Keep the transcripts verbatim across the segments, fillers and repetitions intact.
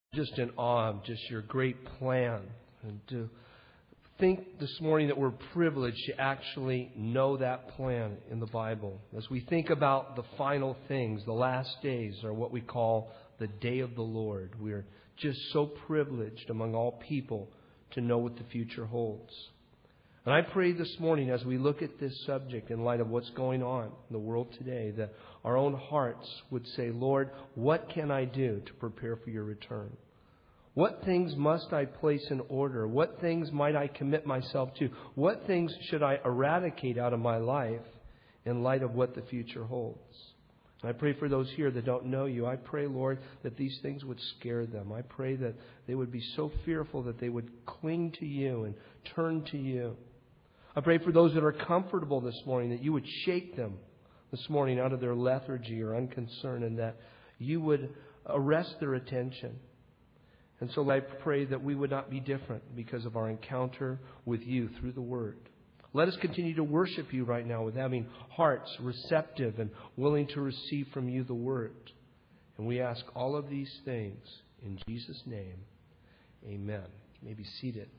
Just in awe of just your great plan. And to think this morning that we're privileged to actually know that plan in the Bible. As we think about the final things, the last days, or what we call the day of the Lord, we're just so privileged among all people to know what the future holds. And I pray this morning as we look at this subject in light of what's going on in the world today, that our own hearts would say, Lord, what can I do to prepare for your return? What things must I place in order? What things might I commit myself to? What things should I eradicate out of my life in light of what the future holds? And I pray for those here that don't know you. I pray, Lord, that these things would scare them. I pray that they would be so fearful that they would cling to you and turn to you. I pray for those that are comfortable this morning, that you would shake them this morning out of their lethargy or unconcern, and that you would arrest their attention. And so I pray that we would not be different because of our encounter with you through the Word. Let us continue to worship you right now with having hearts receptive and willing to receive from you the Word. And we ask all of these things in Jesus' name. Amen. You may be seated.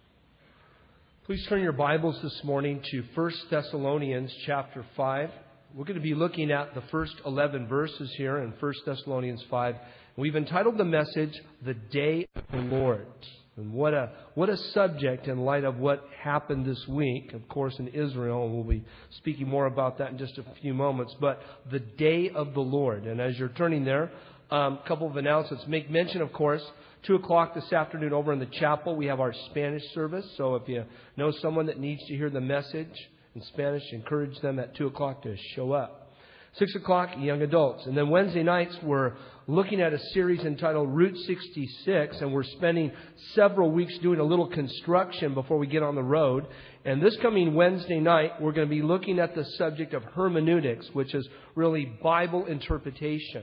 Please turn your Bibles this morning to First Thessalonians chapter five. We're going to be looking at the first eleven verses here in First Thessalonians five. We've entitled the message, The Day of the Lord. And what a what a subject in light of what happened this week, of course, in Israel. And we'll be speaking more about that in just a few moments. But the Day of the Lord. And as you're turning there, um, a couple of announcements. Make mention, of course, two o'clock this afternoon over in the chapel, we have our Spanish service. So if you know someone that needs to hear the message in Spanish, encourage them at two o'clock to show up. six o'clock, young adults. And then Wednesday nights, we're looking at a series entitled Route sixty-six. And we're spending several weeks doing a little construction before we get on the road. And this coming Wednesday night, we're going to be looking at the subject of hermeneutics, which is really Bible interpretation.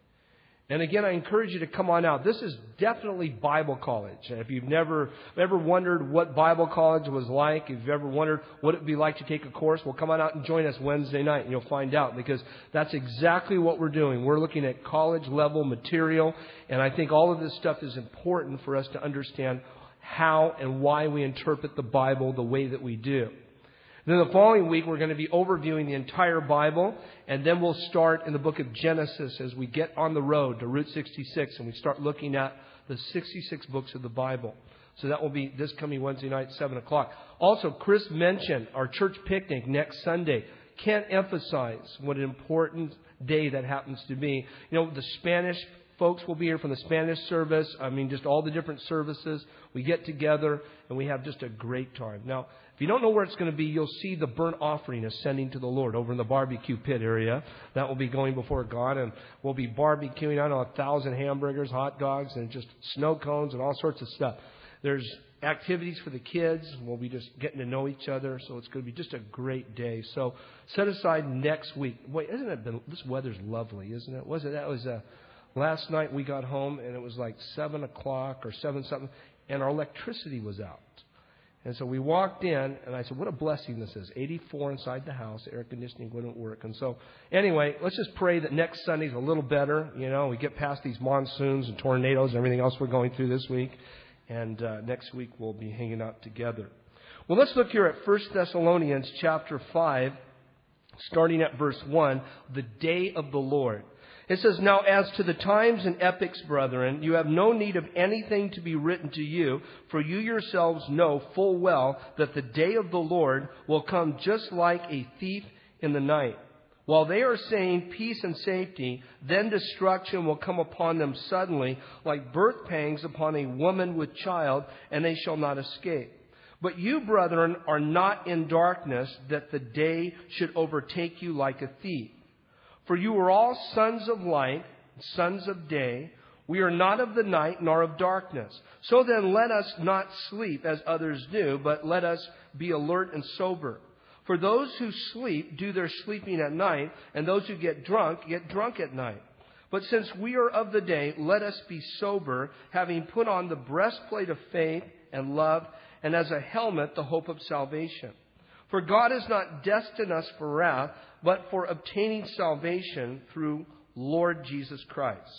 And again, I encourage you to come on out. This is definitely Bible college. And if you've never ever wondered what Bible college was like, if you've ever wondered what it would be like to take a course, well, come on out and join us Wednesday night and you'll find out, because that's exactly what we're doing. We're looking at college level material, and I think all of this stuff is important for us to understand how and why we interpret the Bible the way that we do. Then the following week, we're going to be overviewing the entire Bible, and then we'll start in the book of Genesis as we get on the road to Route sixty-six, and we start looking at the sixty-six books of the Bible. So that will be this coming Wednesday night, seven o'clock. Also, Chris mentioned our church picnic next Sunday. Can't emphasize what an important day that happens to be. You know, the Spanish folks will be here from the Spanish service. I mean, just all the different services. We get together, and we have just a great time. Now, if you don't know where it's going to be, you'll see the burnt offering ascending to the Lord over in the barbecue pit area. That will be going before God, and we'll be barbecuing, I don't know, a thousand hamburgers, hot dogs, and just snow cones and all sorts of stuff. There's activities for the kids. We'll be just getting to know each other, so it's going to be just a great day. So set aside next week. Wait, isn't it been, this weather's lovely, isn't it? Was it? That was uh, last night we got home, and it was like seven o'clock or seven something, and our electricity was out. And so we walked in, and I said, what a blessing this is. eighty-four inside the house. Air conditioning wouldn't work. And so, anyway, let's just pray that next Sunday's a little better. You know, we get past these monsoons and tornadoes and everything else we're going through this week. And uh, next week we'll be hanging out together. Well, let's look here at First Thessalonians chapter five, starting at verse one, the day of the Lord. It says, now as to the times and epochs, brethren, you have no need of anything to be written to you, for you yourselves know full well that the day of the Lord will come just like a thief in the night. While they are saying peace and safety, then destruction will come upon them suddenly, like birth pangs upon a woman with child, and they shall not escape. But you, brethren, are not in darkness, that the day should overtake you like a thief. For you are all sons of light, sons of day. We are not of the night, nor of darkness. So then let us not sleep as others do, but let us be alert and sober. For those who sleep do their sleeping at night, and those who get drunk get drunk at night. But since we are of the day, let us be sober, having put on the breastplate of faith and love, and as a helmet the hope of salvation. For God has not destined us for wrath, but for obtaining salvation through Lord Jesus Christ,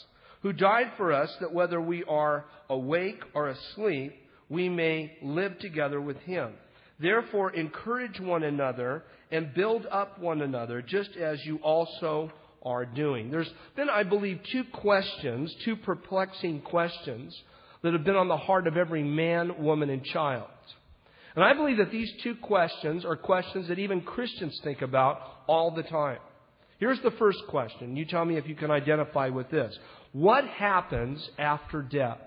who died for us that whether we are awake or asleep, we may live together with Him. Therefore, encourage one another and build up one another, just as you also are doing. There's been, I believe, two questions, two perplexing questions that have been on the heart of every man, woman, and child. And I believe that these two questions are questions that even Christians think about all the time. Here's the first question. You tell me if you can identify with this. What happens after death?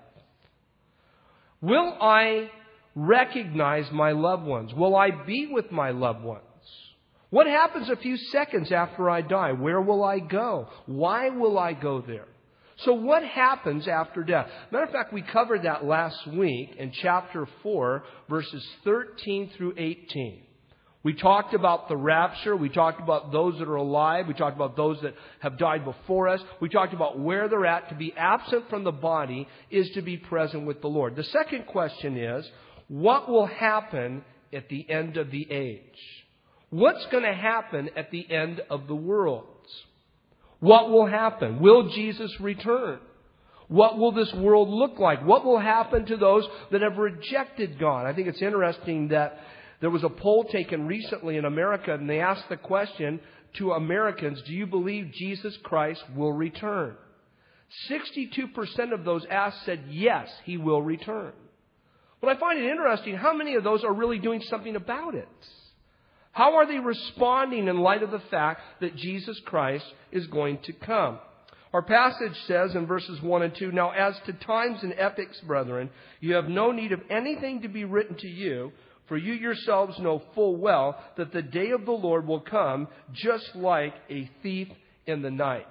Will I recognize my loved ones? Will I be with my loved ones? What happens a few seconds after I die? Where will I go? Why will I go there? So what happens after death? Matter of fact, we covered that last week in chapter four, verses thirteen through eighteen. We talked about the rapture. We talked about those that are alive. We talked about those that have died before us. We talked about where they're at. To be absent from the body is to be present with the Lord. The second question is, what will happen at the end of the age? What's going to happen at the end of the world? What will happen? Will Jesus return? What will this world look like? What will happen to those that have rejected God? I think it's interesting that there was a poll taken recently in America, and they asked the question to Americans, do you believe Jesus Christ will return? sixty-two percent of those asked said, yes, He will return. But I find it interesting, how many of those are really doing something about it? How are they responding in light of the fact that Jesus Christ is going to come? Our passage says in verses one and two, now as to times and epochs, brethren, you have no need of anything to be written to you, for you yourselves know full well that the day of the Lord will come just like a thief in the night.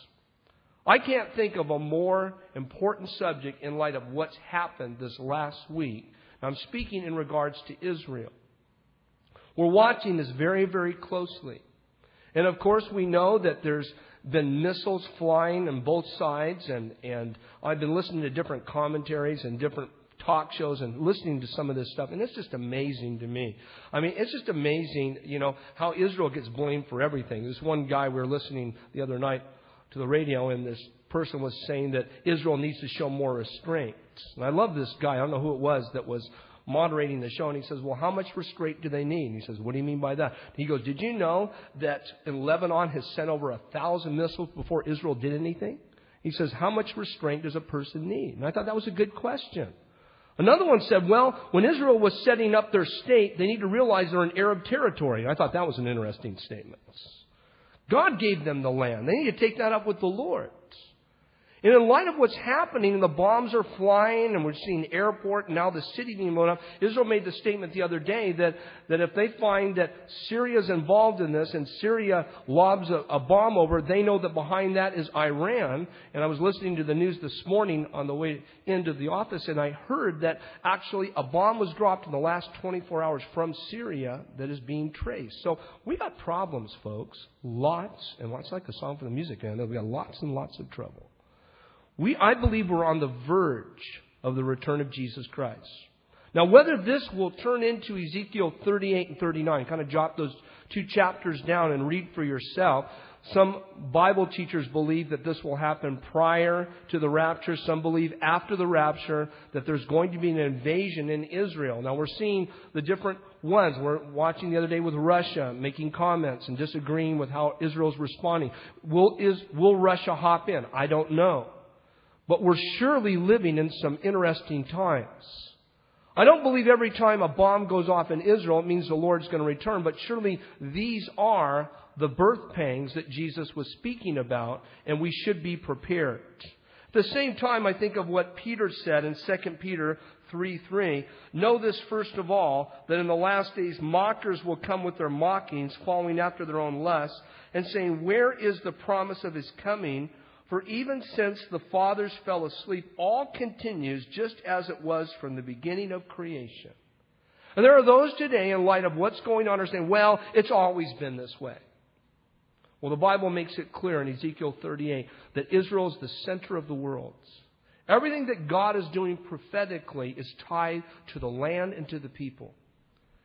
I can't think of a more important subject in light of what's happened this last week. I'm speaking in regards to Israel. We're watching this very, very closely. And of course, we know that there's been missiles flying on both sides. And, and I've been listening to different commentaries and different talk shows and listening to some of this stuff. And it's just amazing to me. I mean, it's just amazing, you know, how Israel gets blamed for everything. There's one guy we were listening the other night to the radio, and this person was saying that Israel needs to show more restraint. And I love this guy. I don't know who it was that was moderating the show, and he says, well, how much restraint do they need? And he says, what do you mean by that? And he goes, did you know that Lebanon has sent over a thousand missiles before Israel did anything? He says, how much restraint does a person need? And I thought that was a good question. Another one said, well, when Israel was setting up their state, they need to realize they're in Arab territory. And I thought that was an interesting statement. God gave them the land. They need to take that up with the Lord. And in light of what's happening, the bombs are flying, and we're seeing airport, and now the city being blown up. Israel made the statement the other day that, that if they find that Syria's involved in this, and Syria lobs a, a bomb over, they know that behind that is Iran. And I was listening to the news this morning on the way into the office, and I heard that actually a bomb was dropped in the last twenty-four hours from Syria that is being traced. So we got problems, folks. Lots, and lots like the song from the music band. We got lots and lots of trouble. We, I believe we're on the verge of the return of Jesus Christ. Now, whether this will turn into Ezekiel thirty-eight and thirty-nine, kind of jot those two chapters down and read for yourself. Some Bible teachers believe that this will happen prior to the rapture. Some believe after the rapture that there's going to be an invasion in Israel. Now, we're seeing the different ones. We're watching the other day with Russia making comments and disagreeing with how Israel's responding. Will, is, will Russia hop in? I don't know. But we're surely living in some interesting times. I don't believe every time a bomb goes off in Israel, it means the Lord's going to return. But surely these are the birth pangs that Jesus was speaking about, and we should be prepared. At the same time, I think of what Peter said in Second Peter three three. Know this first of all, that in the last days mockers will come with their mockings, following after their own lusts, and saying, where is the promise of His coming? For even since the fathers fell asleep, all continues just as it was from the beginning of creation. And there are those today, in light of what's going on, are saying, well, it's always been this way. Well, the Bible makes it clear in Ezekiel thirty-eight that Israel is the center of the world. Everything that God is doing prophetically is tied to the land and to the people.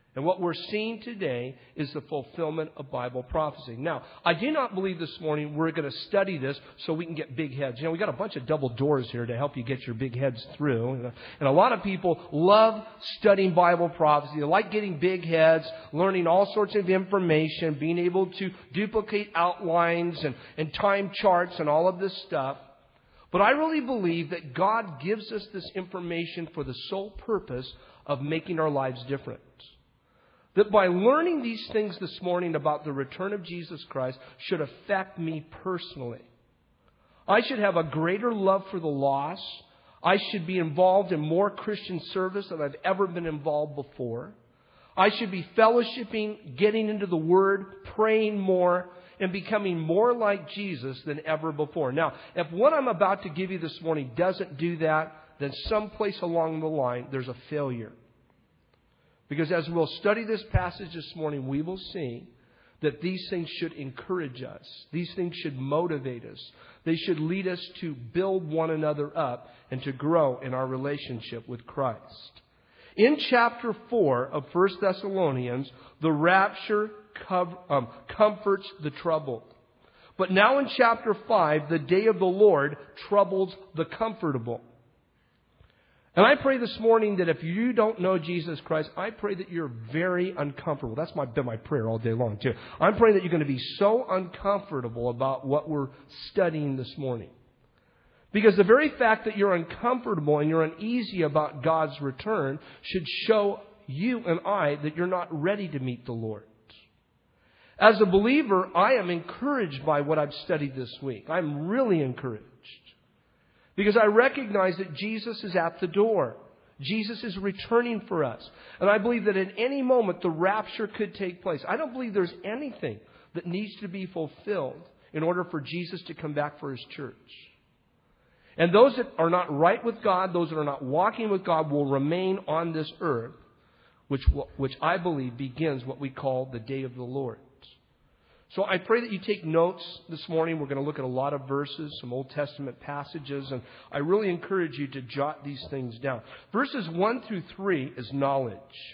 And what we're seeing today is the fulfillment of Bible prophecy. Now, I do not believe this morning we're going to study this so we can get big heads. You know, we got a bunch of double doors here to help you get your big heads through. And a lot of people love studying Bible prophecy. They like getting big heads, learning all sorts of information, being able to duplicate outlines and, and time charts and all of this stuff. But I really believe that God gives us this information for the sole purpose of making our lives different. That by learning these things this morning about the return of Jesus Christ should affect me personally. I should have a greater love for the lost. I should be involved in more Christian service than I've ever been involved before. I should be fellowshipping, getting into the Word, praying more, and becoming more like Jesus than ever before. Now, if what I'm about to give you this morning doesn't do that, then someplace along the line there's a failure. Because as we'll study this passage this morning, we will see that these things should encourage us. These things should motivate us. They should lead us to build one another up and to grow in our relationship with Christ. In chapter four of First Thessalonians, the rapture com- um, comforts the troubled. But now in chapter five, the day of the Lord troubles the comfortable. And I pray this morning that if you don't know Jesus Christ, I pray that you're very uncomfortable. That's my, been my prayer all day long, too. I'm praying that you're going to be so uncomfortable about what we're studying this morning. Because the very fact that you're uncomfortable and you're uneasy about God's return should show you and I that you're not ready to meet the Lord. As a believer, I am encouraged by what I've studied this week. I'm really encouraged. Because I recognize that Jesus is at the door. Jesus is returning for us. And I believe that at any moment the rapture could take place. I don't believe there's anything that needs to be fulfilled in order for Jesus to come back for His church. And those that are not right with God, those that are not walking with God, will remain on this earth, which, which I believe begins what we call the day of the Lord. So I pray that you take notes this morning. We're going to look at a lot of verses, some Old Testament passages, and I really encourage you to jot these things down. Verses one through three is knowledge.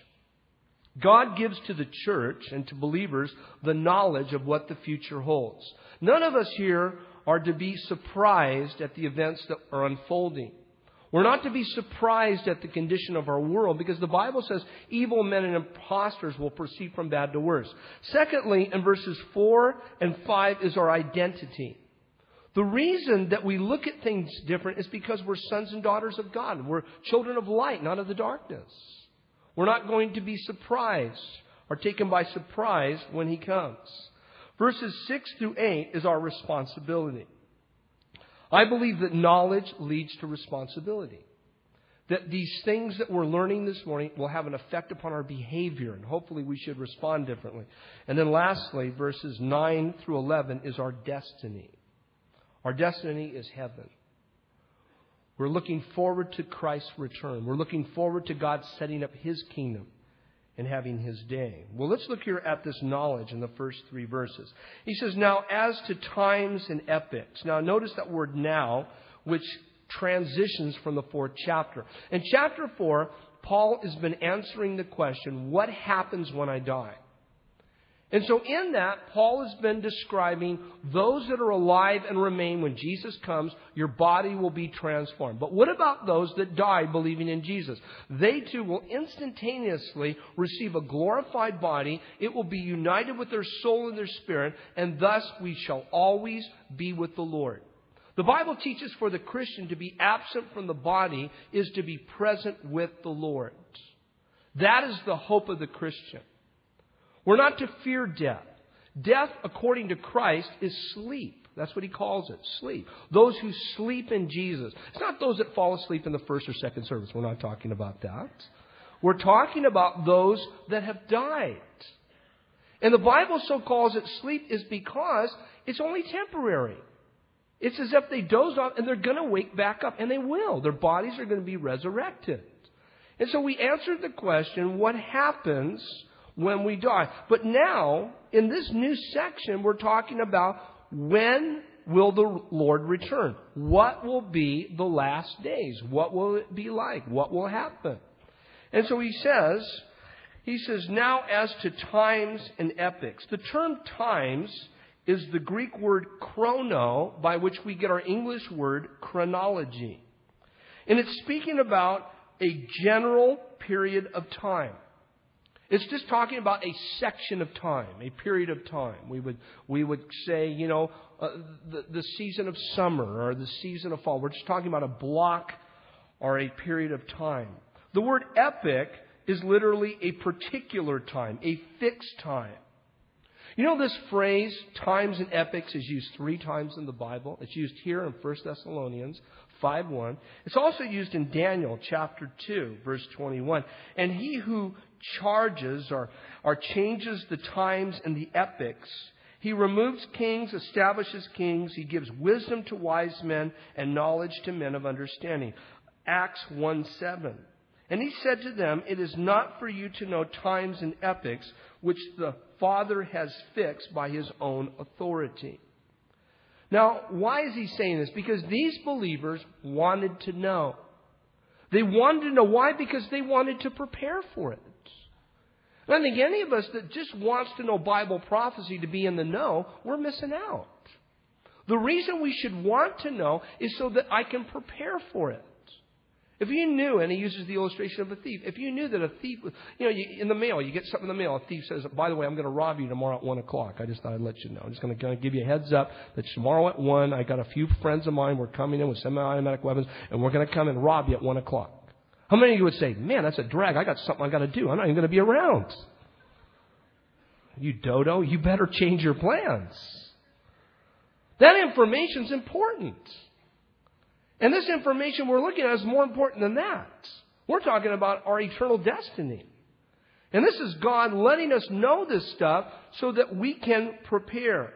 God gives to the church and to believers the knowledge of what the future holds. None of us here are to be surprised at the events that are unfolding. We're not to be surprised at the condition of our world because the Bible says evil men and impostors will proceed from bad to worse. Secondly, in verses four and five is our identity. The reason that we look at things different is because we're sons and daughters of God. We're children of light, not of the darkness. We're not going to be surprised or taken by surprise when He comes. Verses six through eight is our responsibility. I believe that knowledge leads to responsibility. That these things that we're learning this morning will have an effect upon our behavior, and hopefully we should respond differently. And then lastly, verses nine through eleven is our destiny. Our destiny is heaven. We're looking forward to Christ's return. We're looking forward to God setting up His kingdom and having His day. Well, let's look here at this knowledge in the first three verses. He says, now as to times and epochs. Now notice that word now, which transitions from the fourth chapter. In chapter four, Paul has been answering the question, what happens when I die? And so in that, Paul has been describing those that are alive and remain when Jesus comes, your body will be transformed. But what about those that die believing in Jesus? They too will instantaneously receive a glorified body. It will be united with their soul and their spirit, and thus we shall always be with the Lord. The Bible teaches for the Christian to be absent from the body is to be present with the Lord. That is the hope of the Christian. We're not to fear death. Death, according to Christ, is sleep. That's what He calls it, sleep. Those who sleep in Jesus. It's not those that fall asleep in the first or second service. We're not talking about that. We're talking about those that have died. And the Bible so calls it sleep is because it's only temporary. It's as if they doze off and they're going to wake back up. And they will. Their bodies are going to be resurrected. And so we answered the question, what happens when we die? But now, in this new section, we're talking about when will the Lord return? What will be the last days? What will it be like? What will happen? And so he says, He says, now as to times and epochs. The term times is the Greek word chrono, by which we get our English word chronology. And it's speaking about a general period of time. It's just talking about a section of time, a period of time. We would we would say, you know, uh, the, the season of summer or the season of fall. We're just talking about a block or a period of time. The word epoch is literally a particular time, a fixed time. You know, this phrase, times and epochs, is used three times in the Bible. It's used here in First Thessalonians five one. It's also used in Daniel chapter two, verse twenty-one. And he who charges or, or changes the times and the epochs, he removes kings, establishes kings. He gives wisdom to wise men and knowledge to men of understanding. Acts one seven. And he said to them, it is not for you to know times and epochs which the Father has fixed by his own authority. Now, why is he saying this? Because these believers wanted to know. They wanted to know. Why? Because they wanted to prepare for it. And I think any of us that just wants to know Bible prophecy to be in the know, we're missing out. The reason we should want to know is so that I can prepare for it. If you knew, and he uses the illustration of a thief, if you knew that a thief, you know, you, in the mail, you get something in the mail, a thief says, by the way, I'm going to rob you tomorrow at one o'clock. I just thought I'd let you know. I'm just going to give you a heads up that tomorrow at one, I got a few friends of mine, we're coming in with semi-automatic weapons, and we're going to come and rob you at one o'clock. How many of you would say, man, that's a drag. I got something I got to do. I'm not even going to be around. You dodo, you better change your plans. That information's important. And this information we're looking at is more important than that. We're talking about our eternal destiny. And this is God letting us know this stuff so that we can prepare.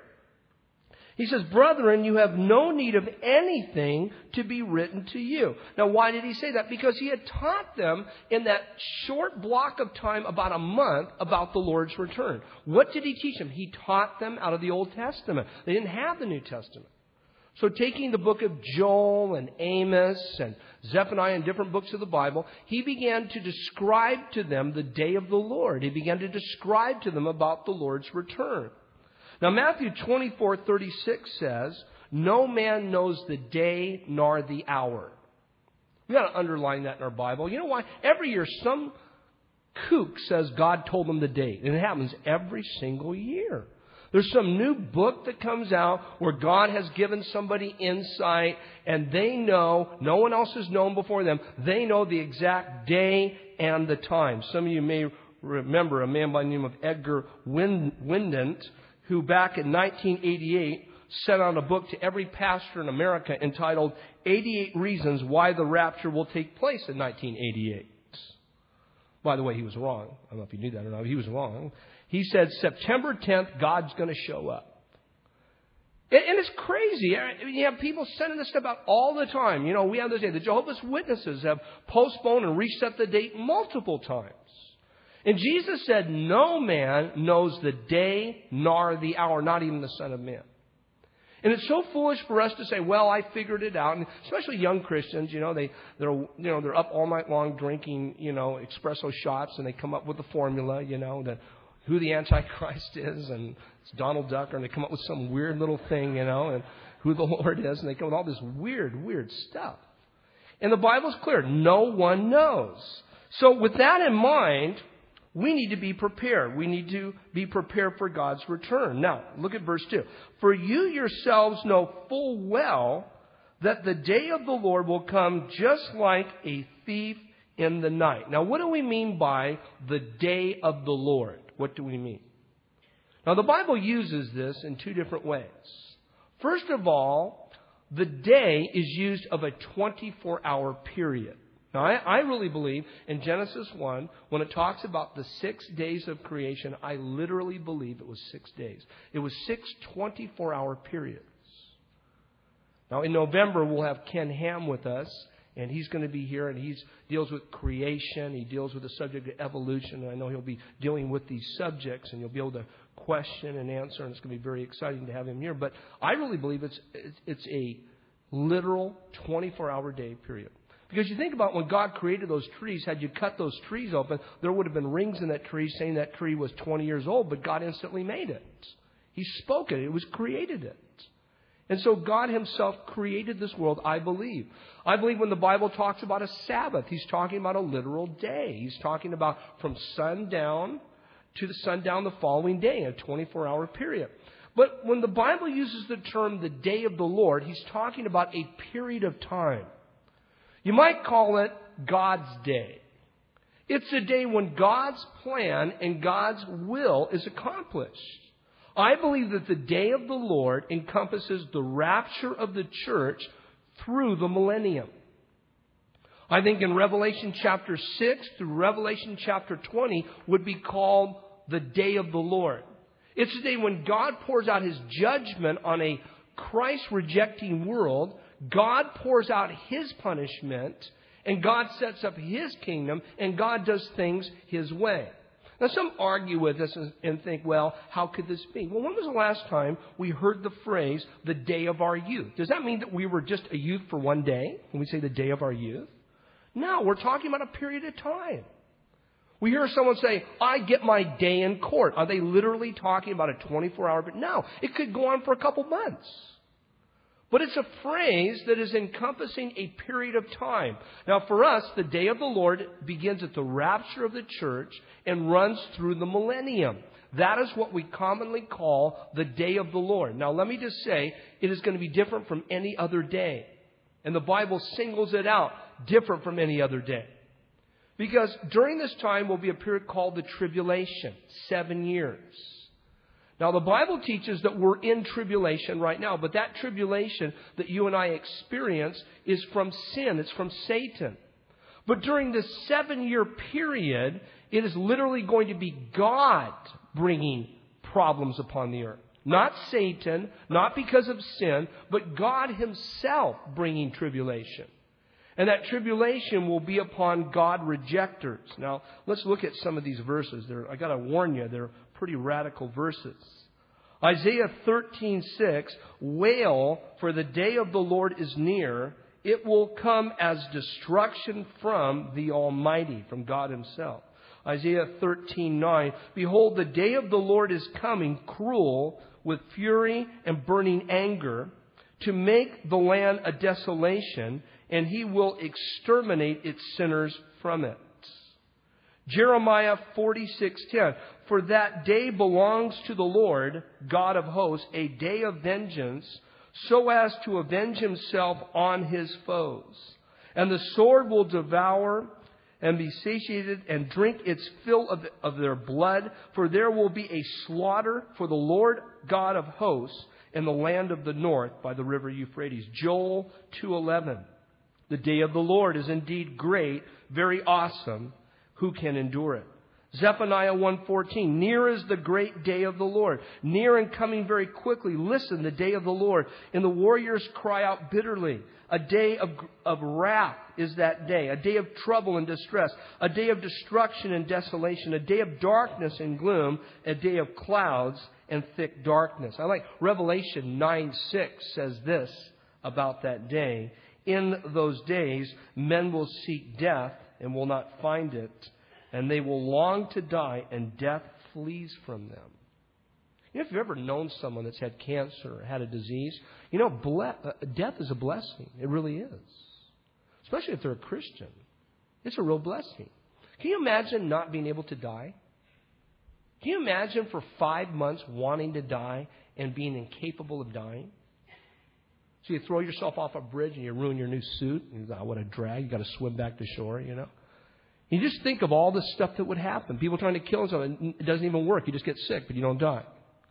He says, brethren, you have no need of anything to be written to you. Now, why did he say that? Because he had taught them in that short block of time, about a month, about the Lord's return. What did he teach them? He taught them out of the Old Testament. They didn't have the New Testament. So taking the book of Joel and Amos and Zephaniah and different books of the Bible, he began to describe to them the day of the Lord. He began to describe to them about the Lord's return. Now Matthew twenty-four thirty-six says, no man knows the day nor the hour. We've got to underline that in our Bible. You know why? Every year some kook says God told them the date. And it happens every single year. There's some new book that comes out where God has given somebody insight and they know, no one else has known before them, they know the exact day and the time. Some of you may remember a man by the name of Edgar Windent, who back in nineteen eighty-eight sent out a book to every pastor in America entitled eighty-eight Reasons Why the Rapture Will Take Place in nineteen eighty-eight. By the way, he was wrong. I don't know if you knew that or not. He was wrong. He said September tenth, God's going to show up. And it's crazy. You have people sending this stuff out all the time. You know, we have this day. The Jehovah's Witnesses have postponed and reset the date multiple times. And Jesus said, no man knows the day nor the hour, not even the Son of Man. And it's so foolish for us to say, well, I figured it out. And especially young Christians, you know, they, they're, you know, they're up all night long drinking, you know, espresso shots, and they come up with a formula, you know, that who the Antichrist is, and it's Donald Duck, and they come up with some weird little thing, you know, and who the Lord is, and they come with all this weird, weird stuff. And the Bible's clear. No one knows. So with that in mind, we need to be prepared. We need to be prepared for God's return. Now, look at verse two. For you yourselves know full well that the day of the Lord will come just like a thief in the night. Now, what do we mean by the day of the Lord? What do we mean? Now, the Bible uses this in two different ways. First of all, the day is used of a twenty-four hour period. Now, I, I really believe in Genesis one, when it talks about the six days of creation, I literally believe it was six days. It was six twenty-four hour periods. Now, in November, we'll have Ken Ham with us. And he's going to be here, and he deals with creation. He deals with the subject of evolution. And I know he'll be dealing with these subjects, and you'll be able to question and answer, and it's going to be very exciting to have him here. But I really believe it's it's a literal twenty-four hour day period. Because you think about when God created those trees, had you cut those trees open, there would have been rings in that tree saying that tree was twenty years old, but God instantly made it. He spoke it. It was created it. And so God himself created this world, I believe. I believe when the Bible talks about a Sabbath, he's talking about a literal day. He's talking about from sundown to the sundown the following day, a twenty-four hour period. But when the Bible uses the term the day of the Lord, he's talking about a period of time. You might call it God's day. It's a day when God's plan and God's will is accomplished. I believe that the day of the Lord encompasses the rapture of the church through the millennium. I think in Revelation chapter six through Revelation chapter twenty would be called the day of the Lord. It's the day when God pours out his judgment on a Christ-rejecting world. God pours out his punishment, and God sets up his kingdom, and God does things his way. Now, some argue with this and think, well, how could this be? Well, when was the last time we heard the phrase, the day of our youth? Does that mean that we were just a youth for one day when we say the day of our youth? No, we're talking about a period of time. We hear someone say, I get my day in court. Are they literally talking about a twenty-four hour? But no, it could go on for a couple months. But it's a phrase that is encompassing a period of time. Now, for us, the day of the Lord begins at the rapture of the church and runs through the millennium. That is what we commonly call the day of the Lord. Now, let me just say, it is going to be different from any other day. And the Bible singles it out, different from any other day. Because during this time will be a period called the tribulation, seven years. Now, the Bible teaches that we're in tribulation right now, but that tribulation that you and I experience is from sin. It's from Satan. But during this seven-year period, it is literally going to be God bringing problems upon the earth. Not Satan, not because of sin, but God himself bringing tribulation. And that tribulation will be upon God rejectors. Now, let's look at some of these verses. They're, I got to warn you, they're pretty radical verses. Isaiah thirteen six, wail, for the day of the Lord is near. It will come as destruction from the Almighty, from God himself. Isaiah thirteen nine, behold, the day of the Lord is coming, cruel, with fury and burning anger, to make the land a desolation, and he will exterminate its sinners from it. Jeremiah forty-six ten, for that day belongs to the Lord, God of hosts, a day of vengeance, so as to avenge himself on his foes. And the sword will devour and be satiated and drink its fill of, of their blood, for there will be a slaughter for the Lord God of hosts in the land of the north by the river Euphrates. Joel two eleven. The day of the Lord is indeed great, very awesome. Who can endure it? Zephaniah one fourteen. Near is the great day of the Lord, near and coming very quickly. Listen, the day of the Lord. And the warriors cry out bitterly. A day of, of wrath is that day. A day of trouble and distress. A day of destruction and desolation. A day of darkness and gloom. A day of clouds and thick darkness. I like Revelation nine six says this about that day. In those days, men will seek death and will not find it, and they will long to die, and death flees from them. You know, if you've ever known someone that's had cancer or had a disease, you know, ble- uh, death is a blessing. It really is. Especially if they're a Christian. It's a real blessing. Can you imagine not being able to die? Can you imagine for five months wanting to die and being incapable of dying? So you throw yourself off a bridge and you ruin your new suit. And you go, oh, what a drag. You've got to swim back to shore, you know. You just think of all the stuff that would happen. People trying to kill themselves. It doesn't even work. You just get sick, but you don't die.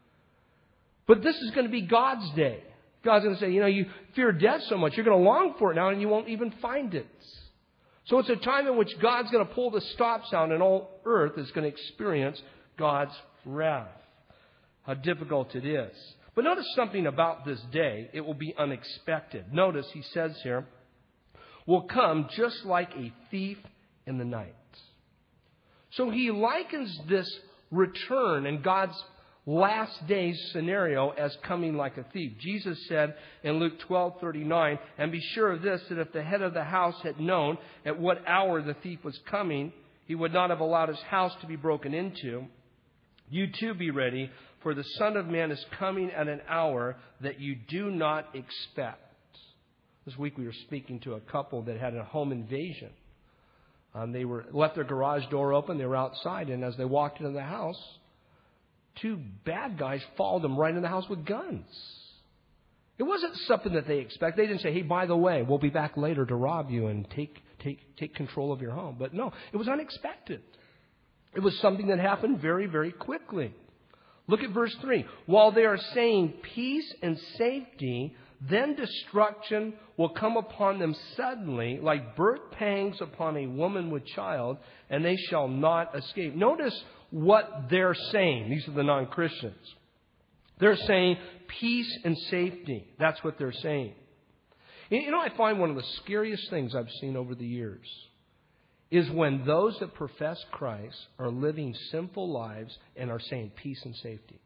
But this is going to be God's day. God's going to say, you know, you fear death so much, you're going to long for it now and you won't even find it. So it's a time in which God's going to pull the stop sound and all earth is going to experience God's wrath. How difficult it is. But notice something about this day. It will be unexpected. Notice he says here, will come just like a thief in the night. So he likens this return and God's last days scenario as coming like a thief. Jesus said in Luke twelve thirty-nine, and be sure of this, that if the head of the house had known at what hour the thief was coming, he would not have allowed his house to be broken into. You too be ready, for the Son of Man is coming at an hour that you do not expect. This week we were speaking to a couple that had a home invasion. Um, they were left their garage door open. They were outside, and as they walked into the house, two bad guys followed them right in the house with guns. It wasn't something that they expected. They didn't say, hey, by the way, we'll be back later to rob you and take take take control of your home. But no, it was unexpected. It was something that happened very, very quickly. Look at verse three. While they are saying peace and safety, then destruction will come upon them suddenly, like birth pangs upon a woman with child, and they shall not escape. Notice what they're saying. These are the non-Christians. They're saying peace and safety. That's what they're saying. You know, I find one of the scariest things I've seen over the years is when those that profess Christ are living sinful lives and are saying peace and safety.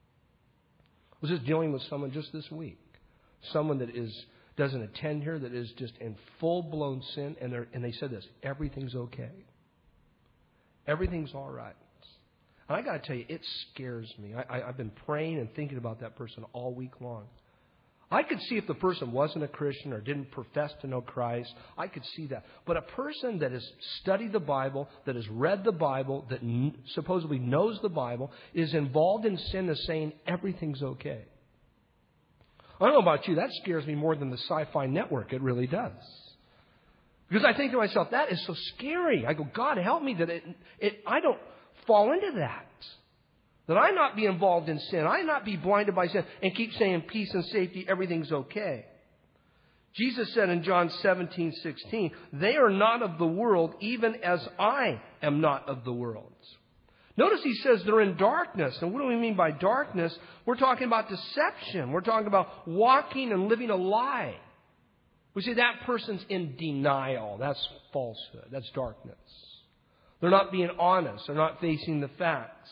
I was just dealing with someone just this week. Someone that is doesn't attend here, that is just in full-blown sin, and, and they said this, everything's okay. Everything's all right. And I got to tell you, it scares me. I, I, I've been praying and thinking about that person all week long. I could see if the person wasn't a Christian or didn't profess to know Christ. I could see that. But a person that has studied the Bible, that has read the Bible, that n- supposedly knows the Bible, is involved in sin, is saying everything's okay. I don't know about you. That scares me more than the Sci-Fi Network. It really does. Because I think to myself, that is so scary. I go, God, help me that it, it I don't fall into that. That I not be involved in sin. I not be blinded by sin and keep saying peace and safety, everything's okay. Jesus said in John seventeen sixteen, they are not of the world, even as I am not of the world. Notice he says they're in darkness. And what do we mean by darkness? We're talking about deception. We're talking about walking and living a lie. We say that person's in denial. That's falsehood. That's darkness. They're not being honest. They're not facing the facts.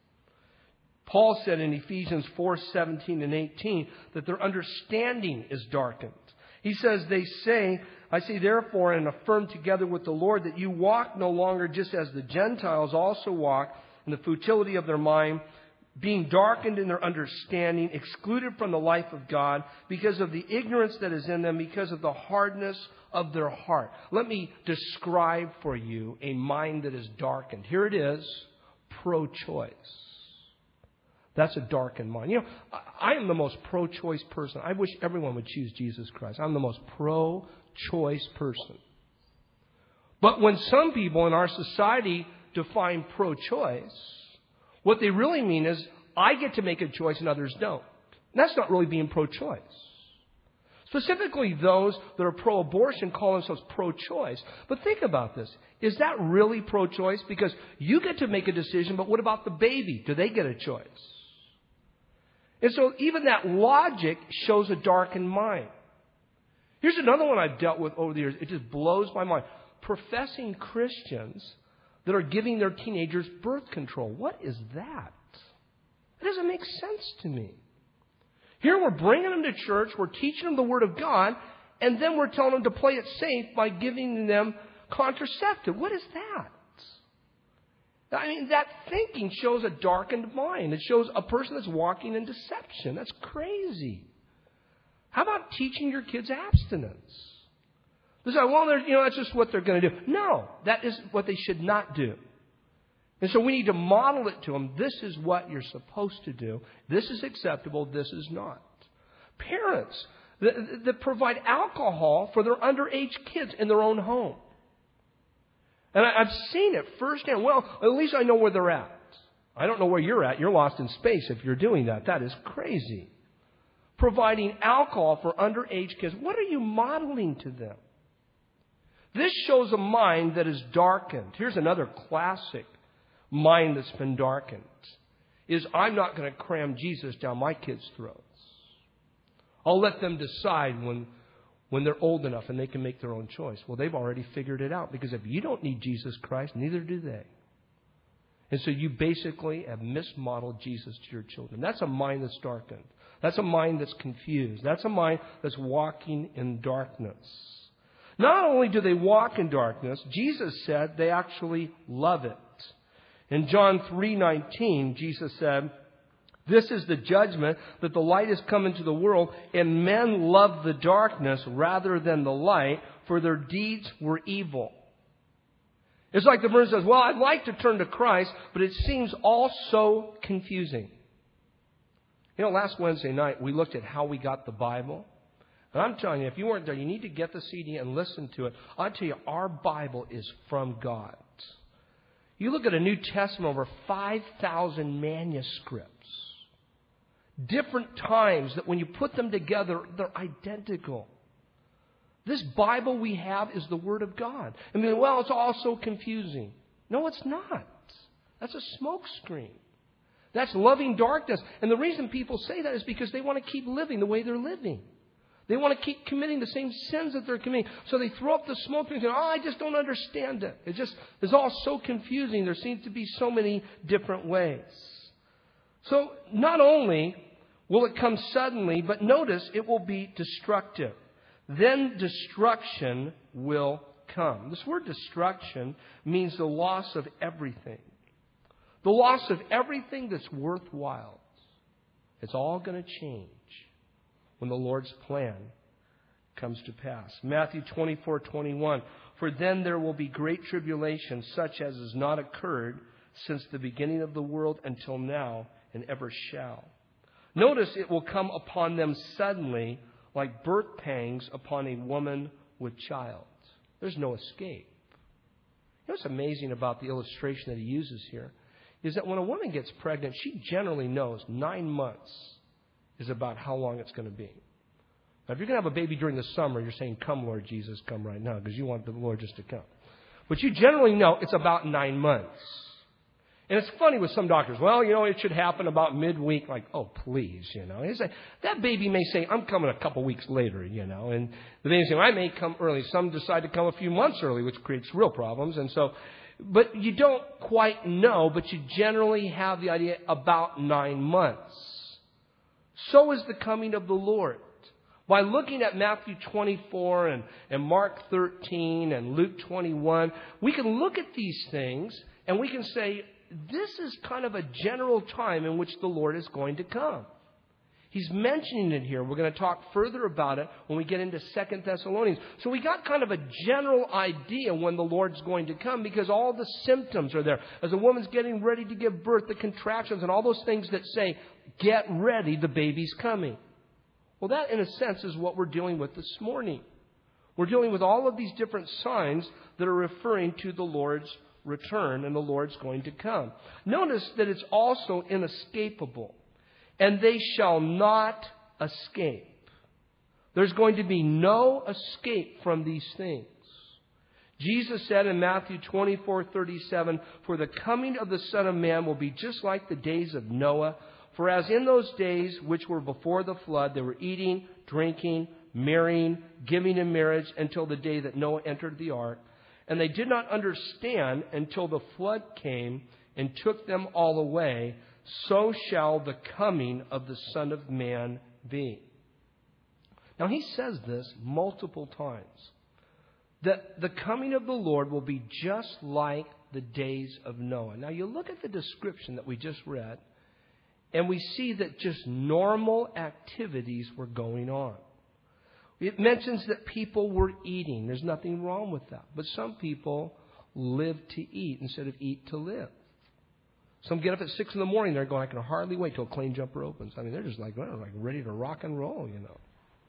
Paul said in Ephesians four seventeen and eighteen that their understanding is darkened. He says, they say, I say therefore and affirm together with the Lord that you walk no longer just as the Gentiles also walk in the futility of their mind, being darkened in their understanding, excluded from the life of God because of the ignorance that is in them, because of the hardness of their heart. Let me describe for you a mind that is darkened. Here it is, pro-choice. That's a darkened mind. You know, I am the most pro-choice person. I wish everyone would choose Jesus Christ. I'm the most pro-choice person. But when some people in our society define pro-choice, what they really mean is, I get to make a choice and others don't. And that's not really being pro-choice. Specifically, those that are pro-abortion call themselves pro-choice. But think about this. Is that really pro-choice? Because you get to make a decision, but what about the baby? Do they get a choice? And so even that logic shows a darkened mind. Here's another one I've dealt with over the years. It just blows my mind. Professing Christians that are giving their teenagers birth control. What is that? It doesn't make sense to me. Here we're bringing them to church, we're teaching them the Word of God, and then we're telling them to play it safe by giving them contraceptive. What is that? I mean, that thinking shows a darkened mind. It shows a person that's walking in deception. That's crazy. How about teaching your kids abstinence? They say, well, you know, that's just what they're going to do. No, that is what they should not do. And so we need to model it to them. This is what you're supposed to do. This is acceptable. This is not. Parents that, that provide alcohol for their underage kids in their own home. And I, I've seen it firsthand. Well, at least I know where they're at. I don't know where you're at. You're lost in space if you're doing that. That is crazy. Providing alcohol for underage kids. What are you modeling to them? This shows a mind that is darkened. Here's another classic mind that's been darkened. Is I'm not going to cram Jesus down my kids' throats. I'll let them decide when, when they're old enough and they can make their own choice. Well, they've already figured it out. Because if you don't need Jesus Christ, neither do they. And so you basically have mismodeled Jesus to your children. That's a mind that's darkened. That's a mind that's confused. That's a mind that's walking in darkness. Not only do they walk in darkness, Jesus said they actually love it. In John three nineteen, Jesus said, "This is the judgment, that the light has come into the world, and men love the darkness rather than the light, for their deeds were evil." It's like the person says, well, I'd like to turn to Christ, but it seems all so confusing. You know, last Wednesday night, we looked at how we got the Bible. And I'm telling you, if you weren't there, you need to get the C D and listen to it. I'll tell you, our Bible is from God. You look at a New Testament, over five thousand manuscripts. Different times that when you put them together, they're identical. This Bible we have is the Word of God. I mean, well, it's all so confusing. No, it's not. That's a smokescreen. That's loving darkness. And the reason people say that is because they want to keep living the way they're living. They want to keep committing the same sins that they're committing. So they throw up the smoke and say, oh, I just don't understand it. It just is all so confusing. There seems to be so many different ways. So not only will it come suddenly, but notice it will be destructive. Then destruction will come. This word destruction means the loss of everything. The loss of everything that's worthwhile. It's all going to change when the Lord's plan comes to pass. Matthew twenty-four twenty-one. For then there will be great tribulation, such as has not occurred since the beginning of the world until now, and ever shall. Notice it will come upon them suddenly, like birth pangs upon a woman with child. There's no escape. You know what's amazing about the illustration that he uses here is that when a woman gets pregnant, she generally knows nine months is about how long it's going to be. Now, if you're going to have a baby during the summer, you're saying, come, Lord Jesus, come right now, because you want the Lord just to come. But you generally know it's about nine months. And it's funny with some doctors. Well, you know, it should happen about midweek. Like, oh, please, you know. It's like, that baby may say, I'm coming a couple weeks later, you know. And the baby may say, well, I may come early. Some decide to come a few months early, which creates real problems. And so, but you don't quite know, but you generally have the idea about nine months. So is the coming of the Lord. By looking at Matthew twenty-four and, and Mark thirteen and Luke twenty-one, we can look at these things and we can say, this is kind of a general time in which the Lord is going to come. He's mentioning it here. We're going to talk further about it when we get into Second Thessalonians. So we got kind of a general idea when the Lord's going to come because all the symptoms are there. As a woman's getting ready to give birth, the contractions and all those things that say, get ready, the baby's coming. Well, that in a sense is what we're dealing with this morning. We're dealing with all of these different signs that are referring to the Lord's return and the Lord's going to come. Notice that it's also inescapable. And they shall not escape. There's going to be no escape from these things. Jesus said in Matthew twenty-four thirty-seven, for the coming of the Son of Man will be just like the days of Noah. For as in those days which were before the flood, they were eating, drinking, marrying, giving in marriage until the day that Noah entered the ark. And they did not understand until the flood came and took them all away. So shall the coming of the Son of Man be. Now he says this multiple times. That the coming of the Lord will be just like the days of Noah. Now you look at the description that we just read. And we see that just normal activities were going on. It mentions that people were eating. There's nothing wrong with that. But some people live to eat instead of eat to live. Some get up at six in the morning. They're going, I can hardly wait till Claim Jumper opens. I mean, they're just like, well, like ready to rock and roll, you know.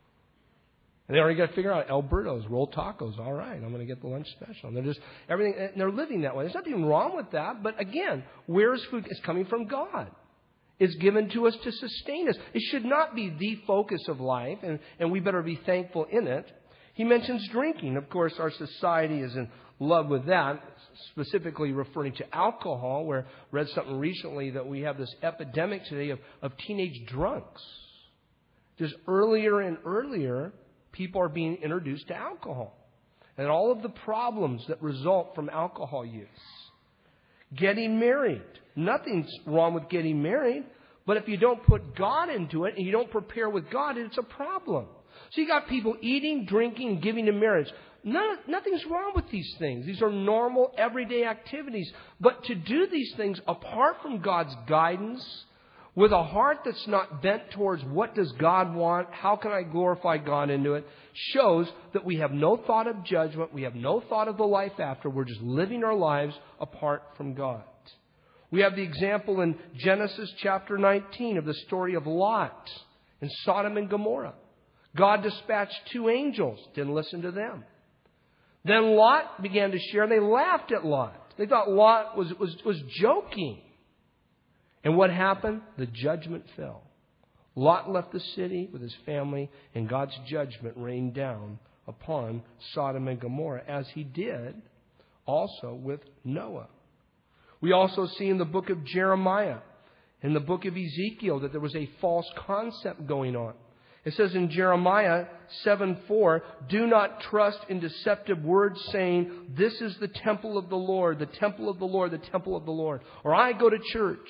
And they already got to figure out Alberto's, roll tacos. All right, I'm going to get the lunch special. And they're just, everything, and they're living that way. There's nothing wrong with that. But again, where's food? It's coming from God. It's given to us to sustain us. It should not be the focus of life, and, and we better be thankful in it. He mentions drinking. Of course, our society is in love with that, specifically referring to alcohol, where I read something recently that we have this epidemic today of, of teenage drunks. Just earlier and earlier, people are being introduced to alcohol and all of the problems that result from alcohol use. Getting married. Nothing's wrong with getting married. But if you don't put God into it and you don't prepare with God, it's a problem. So you got people eating, drinking, giving in marriage. None, nothing's wrong with these things. These are normal, everyday activities. But to do these things apart from God's guidance, with a heart that's not bent towards what does God want, how can I glorify God into it, shows that we have no thought of judgment, we have no thought of the life after, we're just living our lives apart from God. We have the example in Genesis chapter nineteen of the story of Lot in Sodom and Gomorrah. God dispatched two angels, didn't listen to them. Then Lot began to share, and they laughed at Lot. They thought Lot was, was, was joking. And what happened? The judgment fell. Lot left the city with his family, and God's judgment rained down upon Sodom and Gomorrah, as he did also with Noah. We also see in the book of Jeremiah, in the book of Ezekiel, that there was a false concept going on. It says in Jeremiah seven four, do not trust in deceptive words saying, this is the temple of the Lord, the temple of the Lord, the temple of the Lord. Or I go to church.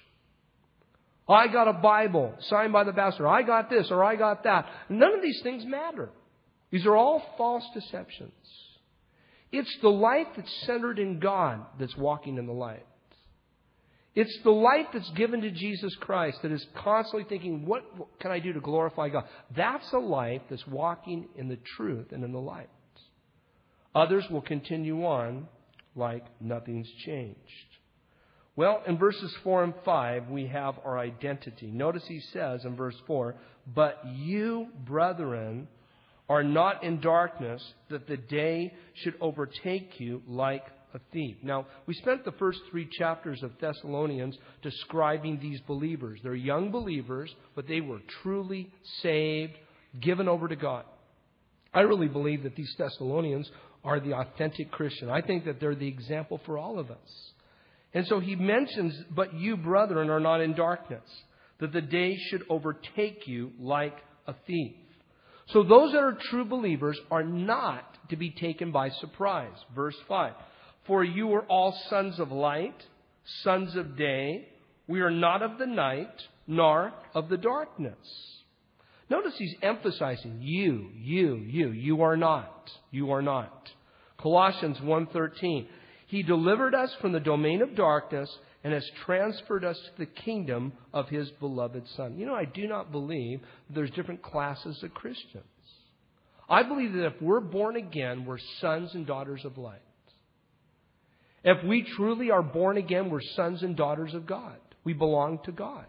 I got a Bible signed by the pastor. I got this or I got that. None of these things matter. These are all false deceptions. It's the life that's centered in God that's walking in the light. It's the life that's given to Jesus Christ that is constantly thinking, what can I do to glorify God? That's a life that's walking in the truth and in the light. Others will continue on like nothing's changed. Well, in verses four and five, we have our identity. Notice he says in verse four, but you, brethren, are not in darkness, that the day should overtake you like a thief. Now, we spent the first three chapters of Thessalonians describing these believers. They're young believers, but they were truly saved, given over to God. I really believe that these Thessalonians are the authentic Christian. I think that they're the example for all of us. And so he mentions, but you, brethren, are not in darkness, that the day should overtake you like a thief. So those that are true believers are not to be taken by surprise. Verse five. For you are all sons of light, sons of day. We are not of the night, nor of the darkness. Notice he's emphasizing you, you, you. You are not. You are not. Colossians one thirteen. He delivered us from the domain of darkness and has transferred us to the kingdom of His beloved Son. You know, I do not believe there's different classes of Christians. I believe that if we're born again, we're sons and daughters of light. If we truly are born again, we're sons and daughters of God. We belong to God.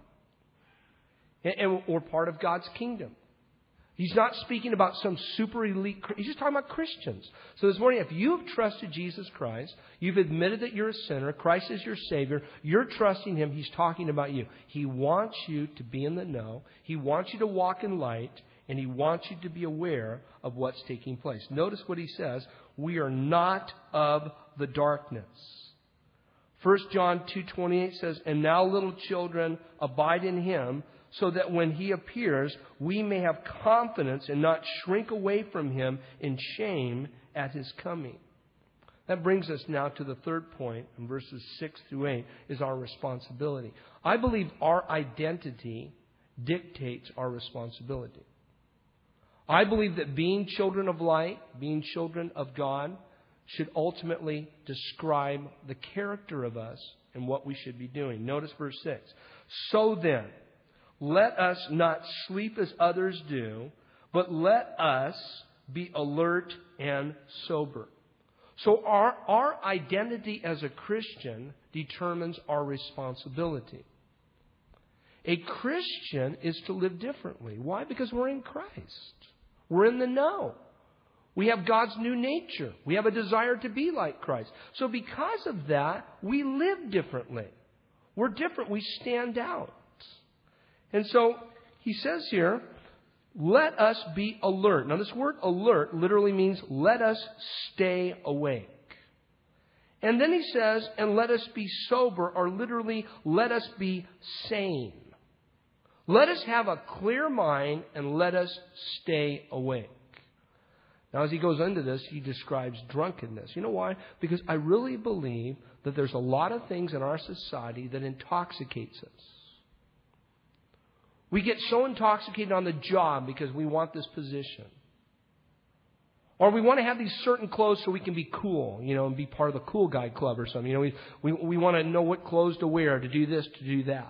And we're part of God's kingdom. He's not speaking about some super elite. He's just talking about Christians. So this morning, if you have trusted Jesus Christ, you've admitted that you're a sinner, Christ is your Savior, you're trusting Him, He's talking about you. He wants you to be in the know. He wants you to walk in light. And He wants you to be aware of what's taking place. Notice what He says. We are not of the darkness. First John two twenty-eight says, and now little children, abide in Him, so that when He appears, we may have confidence and not shrink away from Him in shame at His coming. That brings us now to the third point in verses six through eight, is our responsibility. I believe our identity dictates our responsibility. I believe that being children of light, being children of God, should ultimately describe the character of us and what we should be doing. Notice verse six. So then, let us not sleep as others do, but let us be alert and sober. So our, our identity as a Christian determines our responsibility. A Christian is to live differently. Why? Because we're in Christ. We're in the know. We have God's new nature. We have a desire to be like Christ. So because of that, we live differently. We're different. We stand out. And so he says here, let us be alert. Now this word alert literally means let us stay awake. And then he says, and let us be sober, or literally let us be sane. Let us have a clear mind and let us stay awake. Now, as he goes into this, he describes drunkenness. You know why? Because I really believe that there's a lot of things in our society that intoxicates us. We get so intoxicated on the job because we want this position. Or we want to have these certain clothes so we can be cool, you know, and be part of the cool guy club or something. You know, we, we, we want to know what clothes to wear, to do this, to do that.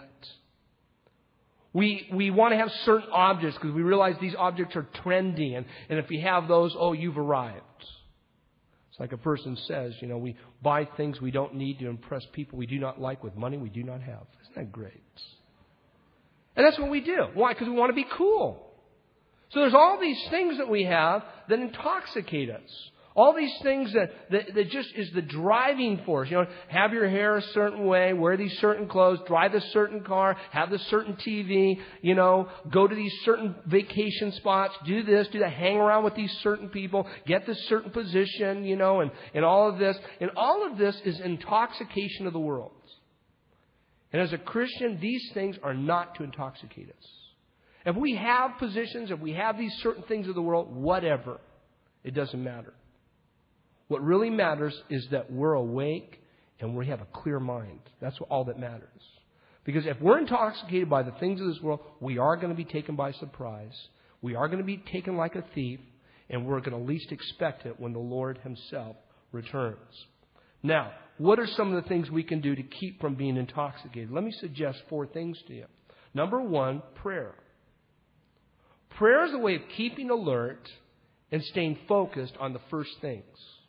We we want to have certain objects because we realize these objects are trendy. And, and if you have those, oh, you've arrived. It's like a person says, you know, we buy things we don't need to impress people we do not like with money we do not have. Isn't that great? And that's what we do. Why? Because we want to be cool. So there's all these things that we have that intoxicate us. All these things that, that, that just is the driving force. You know, have your hair a certain way, wear these certain clothes, drive a certain car, have this certain T V, you know, go to these certain vacation spots, do this, do that, hang around with these certain people, get this certain position, you know, and, and all of this. And all of this is intoxication of the world. And as a Christian, these things are not to intoxicate us. If we have positions, if we have these certain things of the world, whatever, it doesn't matter. What really matters is that we're awake and we have a clear mind. That's all that matters. Because if we're intoxicated by the things of this world, we are going to be taken by surprise. We are going to be taken like a thief, and we're going to least expect it when the Lord Himself returns. Now, what are some of the things we can do to keep from being intoxicated? Let me suggest four things to you. Number one, prayer. Prayer is a way of keeping alert and staying focused on the first things.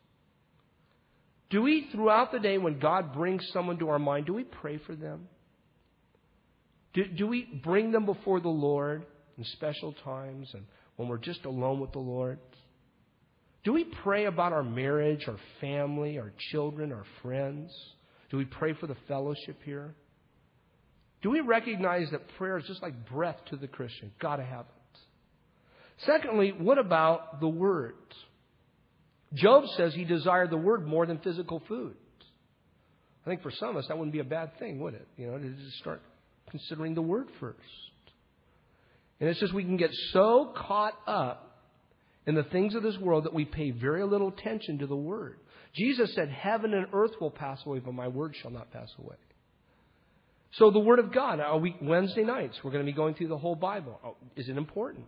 Do we, throughout the day, when God brings someone to our mind, do we pray for them? Do, do we bring them before the Lord in special times and when we're just alone with the Lord? Do we pray about our marriage, our family, our children, our friends? Do we pray for the fellowship here? Do we recognize that prayer is just like breath to the Christian? Got to have it. Secondly, what about the Word? Job says he desired the Word more than physical food. I think for some of us that wouldn't be a bad thing, would it? You know, to just start considering the Word first. And it's just we can get so caught up in the things of this world that we pay very little attention to the Word. Jesus said, heaven and earth will pass away, but my word shall not pass away. So the Word of God, a week, Wednesday nights, we're going to be going through the whole Bible. Oh, is it important?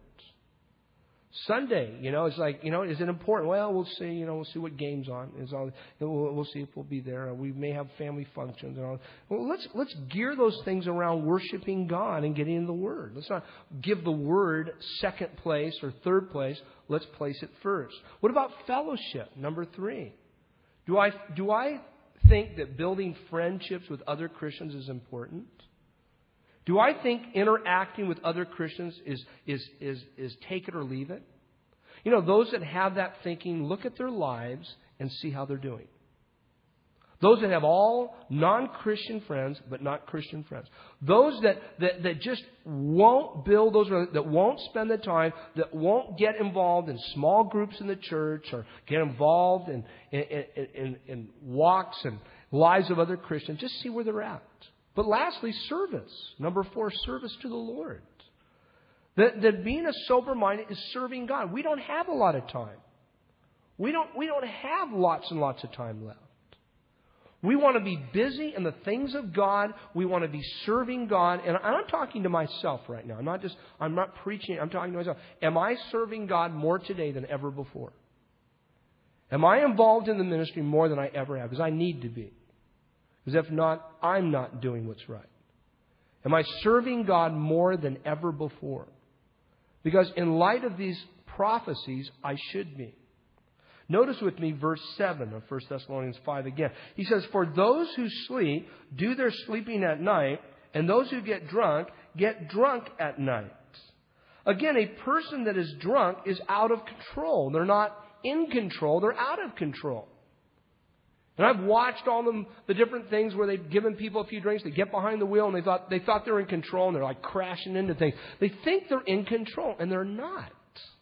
Sunday, you know, it's like, you know, is it important? Well, we'll see, you know, we'll see what game's on. Is all, we'll, we'll see if we'll be there. We may have family functions and all. Well, let's let's gear those things around worshiping God and getting in the Word. Let's not give the Word second place or third place. Let's place it first. What about fellowship? Number three. Do I do I think that building friendships with other Christians is important? Do I think interacting with other Christians is, is, is, is take it or leave it? You know, those that have that thinking, look at their lives and see how they're doing. Those that have all non-Christian friends, but not Christian friends. Those that, that, that just won't build those, that won't spend the time, that won't get involved in small groups in the church or get involved in, in, in, in, in walks and lives of other Christians. Just see where they're at. But lastly, service. Number four, service to the Lord. That, that being a sober-minded is serving God. We don't have a lot of time. We don't, we don't have lots and lots of time left. We want to be busy in the things of God. We want to be serving God. And I'm talking to myself right now. I'm not just, I'm not preaching. I'm talking to myself. Am I serving God more today than ever before? Am I involved in the ministry more than I ever have? Because I need to be. Because if not, I'm not doing what's right. Am I serving God more than ever before? Because in light of these prophecies, I should be. Notice with me verse seven of First Thessalonians five again. He says, for those who sleep, do their sleeping at night, and those who get drunk, get drunk at night. Again, a person that is drunk is out of control. They're not in control, they're out of control. And I've watched all them, the different things where they've given people a few drinks. They get behind the wheel and they thought they thought they were in control, and they're like crashing into things. They think they're in control, and they're not.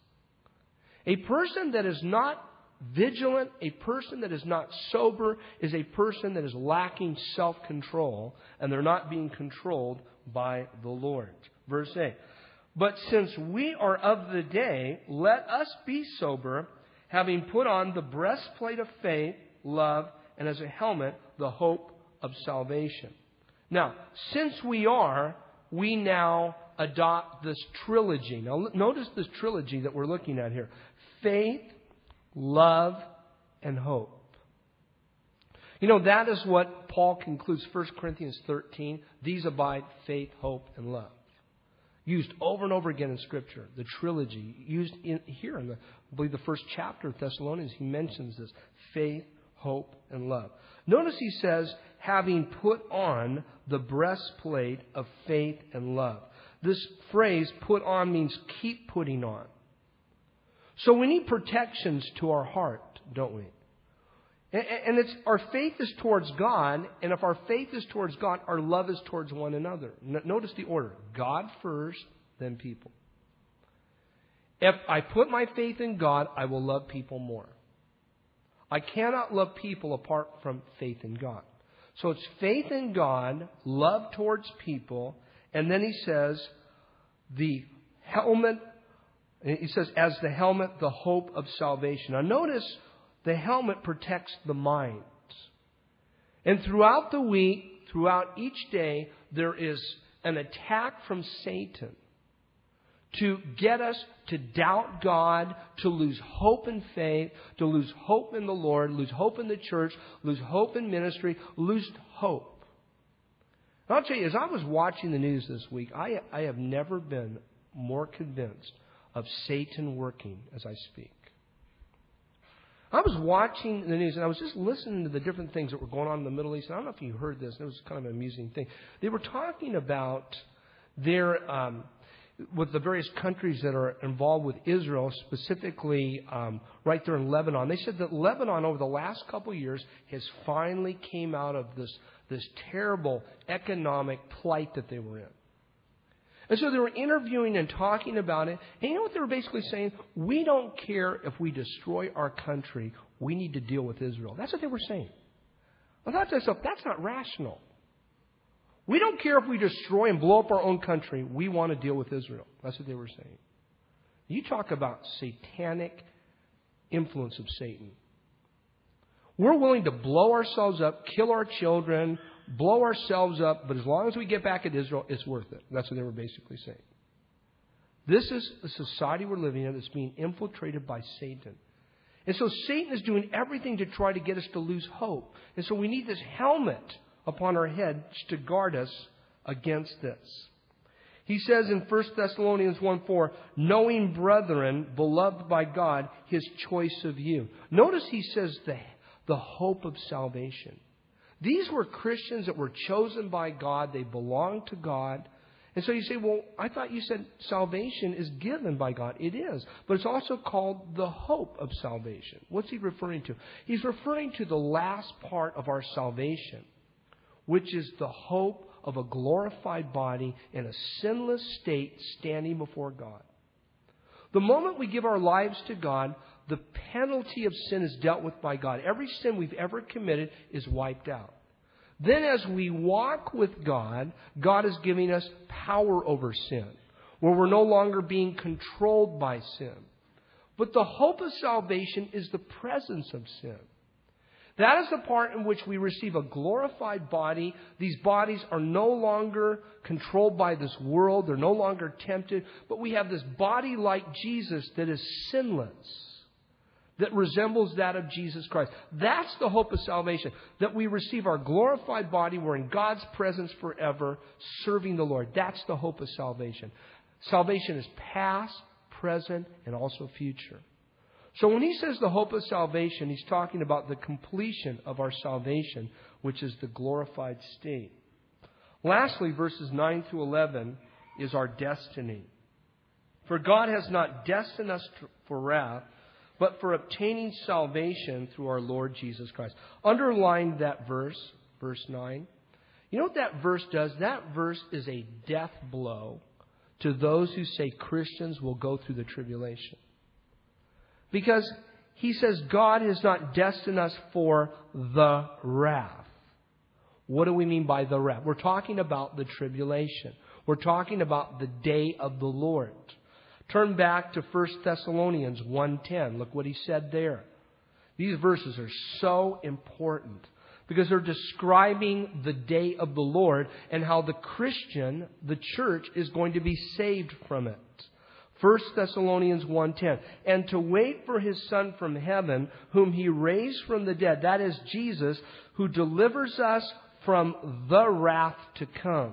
A person that is not vigilant, a person that is not sober, is a person that is lacking self-control, and they're not being controlled by the Lord. Verse eight. But since we are of the day, let us be sober, having put on the breastplate of faith, love, and as a helmet, the hope of salvation. Now, since we are, we now adopt this trilogy. Now, notice this trilogy that we're looking at here. Faith, love, and hope. You know, that is what Paul concludes First Corinthians thirteen. These abide, faith, hope, and love. Used over and over again in Scripture. The trilogy. Used in, here in the, I believe, the first chapter of Thessalonians. He mentions this. Faith, hope, and love. Notice he says, having put on the breastplate of faith and love. This phrase, put on, means keep putting on. So we need protections to our heart, don't we? And it's our faith is towards God, and if our faith is towards God, our love is towards one another. Notice the order. God first, then people. If I put my faith in God, I will love people more. I cannot love people apart from faith in God. So it's faith in God, love towards people, and then he says, the helmet, he says, as the helmet, the hope of salvation. Now notice, the helmet protects the mind. And throughout the week, throughout each day, there is an attack from Satan to get us to doubt God, to lose hope in faith, to lose hope in the Lord, lose hope in the church, lose hope in ministry, lose hope. And I'll tell you, as I was watching the news this week, I, I have never been more convinced of Satan working as I speak. I was watching the news and I was just listening to the different things that were going on in the Middle East. And I don't know if you heard this. It was kind of an amusing thing. They were talking about their, um, with the various countries that are involved with Israel, specifically um, right there in Lebanon. They said that Lebanon over the last couple of years has finally came out of this, this terrible economic plight that they were in. And so they were interviewing and talking about it. And you know what they were basically saying? We don't care if we destroy our country. We need to deal with Israel. That's what they were saying. I thought to myself, that's not rational. We don't care if we destroy and blow up our own country. We want to deal with Israel. That's what they were saying. You talk about satanic influence of Satan. We're willing to blow ourselves up, kill our children, blow ourselves up, but as long as we get back at Israel, it's worth it. That's what they were basically saying. This is the society we're living in that's being infiltrated by Satan. And so Satan is doing everything to try to get us to lose hope. And so we need this helmet upon our head to guard us against this. He says in First Thessalonians one four, knowing, brethren, beloved by God, His choice of you. Notice he says the, the hope of salvation. These were Christians that were chosen by God. They belonged to God. And so you say, well, I thought you said salvation is given by God. It is. But it's also called the hope of salvation. What's he referring to? He's referring to the last part of our salvation, which is the hope of a glorified body in a sinless state standing before God. The moment we give our lives to God, the penalty of sin is dealt with by God. Every sin we've ever committed is wiped out. Then as we walk with God, God is giving us power over sin, where we're no longer being controlled by sin. But the hope of salvation is the presence of sin. That is the part in which we receive a glorified body. These bodies are no longer controlled by this world. They're no longer tempted. But we have this body like Jesus that is sinless, that resembles that of Jesus Christ. That's the hope of salvation, that we receive our glorified body. We're in God's presence forever, serving the Lord. That's the hope of salvation. Salvation is past, present, and also future. So when he says the hope of salvation, he's talking about the completion of our salvation, which is the glorified state. Lastly, verses nine through eleven is our destiny. For God has not destined us for wrath, but for obtaining salvation through our Lord Jesus Christ. Underline that verse, verse nine. You know what that verse does? That verse is a death blow to those who say Christians will go through the tribulation. Because he says God has not destined us for the wrath. What do we mean by the wrath? We're talking about the tribulation. We're talking about the day of the Lord. Turn back to First Thessalonians one ten. Look what he said there. These verses are so important because they're describing the day of the Lord and how the Christian, the church, is going to be saved from it. First Thessalonians one ten. And to wait for His Son from heaven, whom He raised from the dead, that is Jesus, who delivers us from the wrath to come.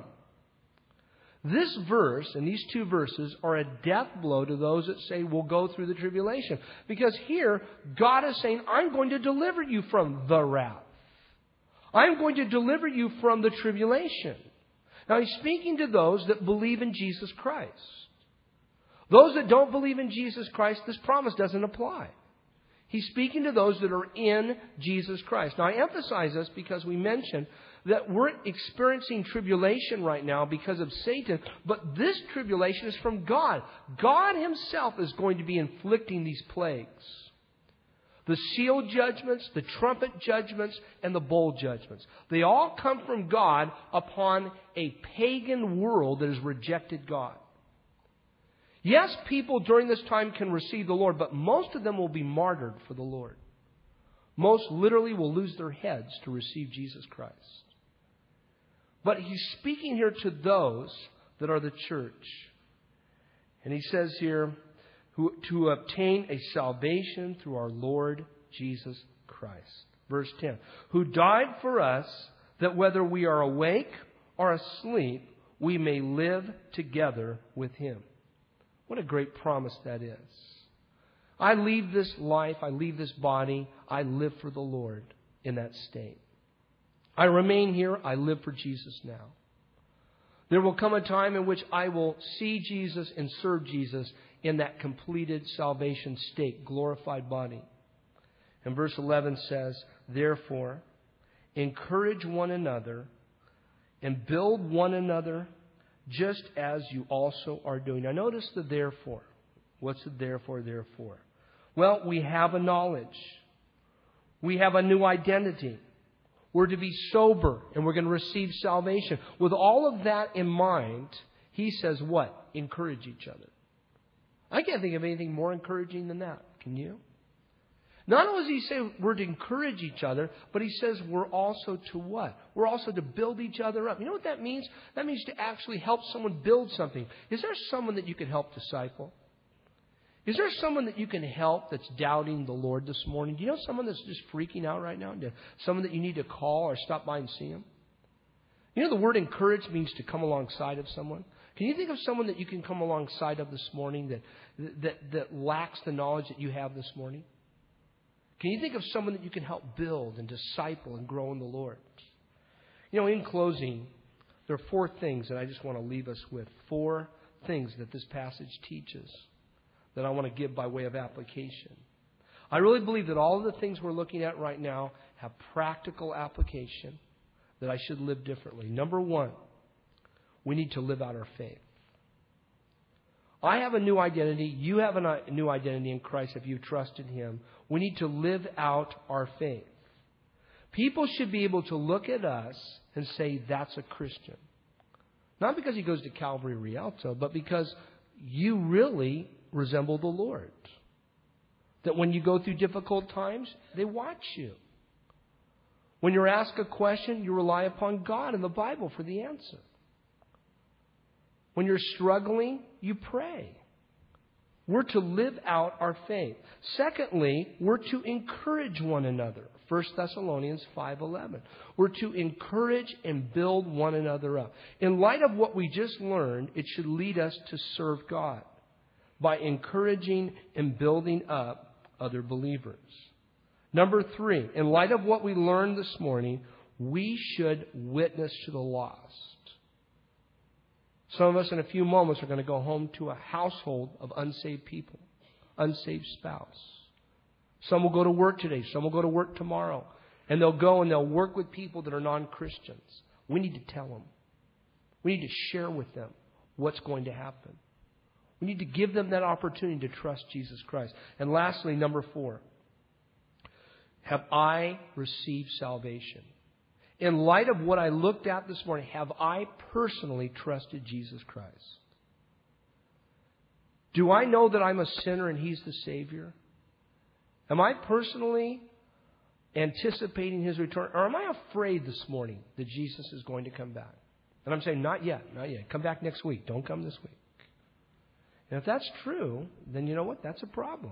This verse and these two verses are a death blow to those that say we'll go through the tribulation. Because here, God is saying, I'm going to deliver you from the wrath. I'm going to deliver you from the tribulation. Now, He's speaking to those that believe in Jesus Christ. Those that don't believe in Jesus Christ, this promise doesn't apply. He's speaking to those that are in Jesus Christ. Now, I emphasize this because we mentioned that we're experiencing tribulation right now because of Satan, but this tribulation is from God. God Himself is going to be inflicting these plagues. The seal judgments, the trumpet judgments, and the bowl judgments. They all come from God upon a pagan world that has rejected God. Yes, people during this time can receive the Lord, but most of them will be martyred for the Lord. Most literally will lose their heads to receive Jesus Christ. But He's speaking here to those that are the church. And He says here, who, to obtain a salvation through our Lord Jesus Christ. Verse ten. Who died for us, that whether we are awake or asleep, we may live together with Him. What a great promise that is. I leave this life, I leave this body, I live for the Lord in that state. I remain here, I live for Jesus now. There will come a time in which I will see Jesus and serve Jesus in that completed salvation state, glorified body. And verse eleven says, therefore, encourage one another and build one another just as you also are doing. Now notice the therefore. What's the therefore, therefore? Well, we have a knowledge. We have a new identity. We're to be sober and we're going to receive salvation. With all of that in mind, he says what? Encourage each other. I can't think of anything more encouraging than that. Can you? Not only does he say we're to encourage each other, but he says we're also to what? We're also to build each other up. You know what that means? That means to actually help someone build something. Is there someone that you can help disciple? Is there someone that you can help that's doubting the Lord this morning? Do you know someone that's just freaking out right now? Someone that you need to call or stop by and see them? You know the word encourage means to come alongside of someone. Can you think of someone that you can come alongside of this morning that that, that lacks the knowledge that you have this morning? Can you think of someone that you can help build and disciple and grow in the Lord? You know, in closing, there are four things that I just want to leave us with. Four things that this passage teaches that I want to give by way of application. I really believe that all of the things we're looking at right now have practical application, that I should live differently. Number one, we need to live out our faith. I have a new identity. You have a new identity in Christ if you've trusted Him. We need to live out our faith. People should be able to look at us and say, that's a Christian. Not because he goes to Calvary Rialto, but because you really resemble the Lord. That when you go through difficult times, they watch you. When you're asked a question, you rely upon God and the Bible for the answer. When you're struggling, you pray. We're to live out our faith. Secondly, we're to encourage one another. First Thessalonians five eleven. We're to encourage and build one another up. In light of what we just learned, it should lead us to serve God by encouraging and building up other believers. Number three, in light of what we learned this morning, we should witness to the lost. Some of us in a few moments are going to go home to a household of unsaved people, unsaved spouse. Some will go to work today. Some will go to work tomorrow. And they'll go and they'll work with people that are non-Christians. We need to tell them. We need to share with them what's going to happen. We need to give them that opportunity to trust Jesus Christ. And lastly, number four. Have I received salvation? In light of what I looked at this morning, have I personally trusted Jesus Christ? Do I know that I'm a sinner and He's the Savior? Am I personally anticipating His return? Or am I afraid this morning that Jesus is going to come back? And I'm saying, not yet, not yet. Come back next week. Don't come this week. And if that's true, then you know what? That's a problem.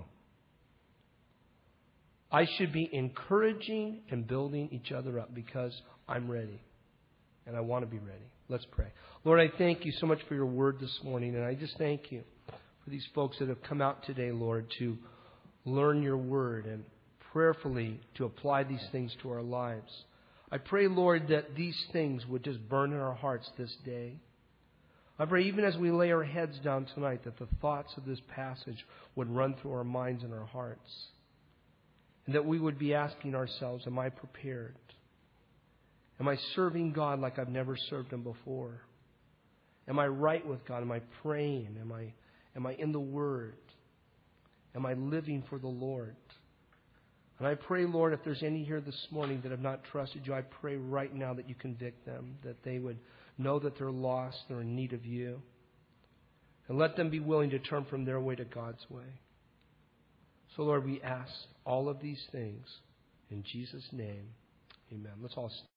I should be encouraging and building each other up because I'm ready. And I want to be ready. Let's pray. Lord, I thank You so much for Your word this morning. And I just thank You for these folks that have come out today, Lord, to learn Your word and prayerfully to apply these things to our lives. I pray, Lord, that these things would just burn in our hearts this day. I pray even as we lay our heads down tonight that the thoughts of this passage would run through our minds and our hearts. And that we would be asking ourselves, am I prepared? Am I serving God like I've never served Him before? Am I right with God? Am I praying? Am I, am I in the Word? Am I living for the Lord? And I pray, Lord, if there's any here this morning that have not trusted You, I pray right now that You convict them, that they would know that they're lost, they're in need of You. And let them be willing to turn from their way to God's way. So, Lord, we ask all of these things in Jesus' name. Amen. Let's all stand.